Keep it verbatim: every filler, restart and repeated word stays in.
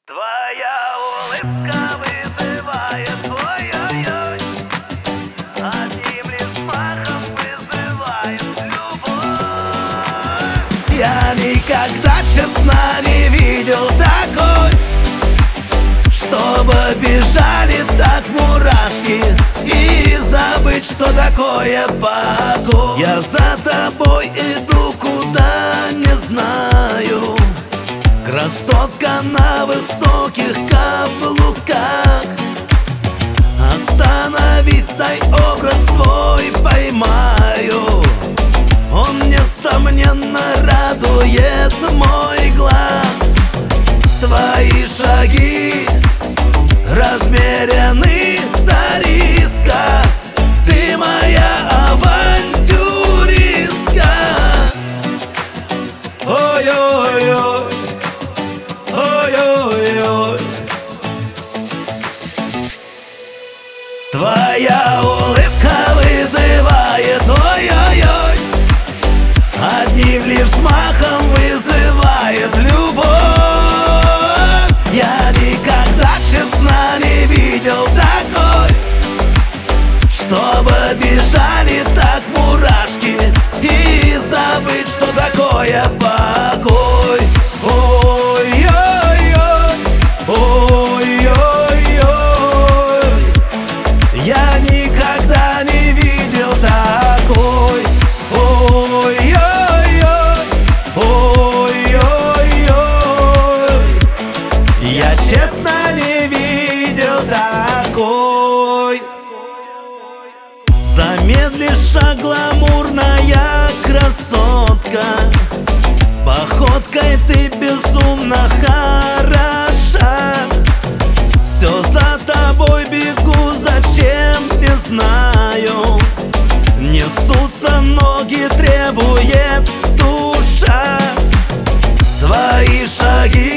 Твоя улыбка вызывает, ой-ой-ой, одним лишь махом вызывает любовь. Я никогда, честно, не видел такой, чтобы бежали так мурашки и забыть, что такое покой. Я за тобой иду, куда не знаю, красотка на высоких каблуках. Остановись, дай образ твой поймаю, он, несомненно, радует мой глаз. Твои шаги размерены до риска, ты моя авантюристка. Ой-ой-ой, ой-ой-ой, твоя улыбка вызывает, ой-ой-ой, одним лишь взмахом вызывает любовь. Я никогда, честно, не видел такой, чтобы бежали так мурашки и забыть, что такое покой. Ой-ой-ой, ой-ой-ой, я никогда не видел такой. Ой-ой-ой, ой-ой-ой, я честно не видел такой. Замедлишь шаг, гламурная красотка, походкой ты безумно хороша. Все за тобой бегу, зачем, не знаю, несутся ноги, требует душа. Твои шаги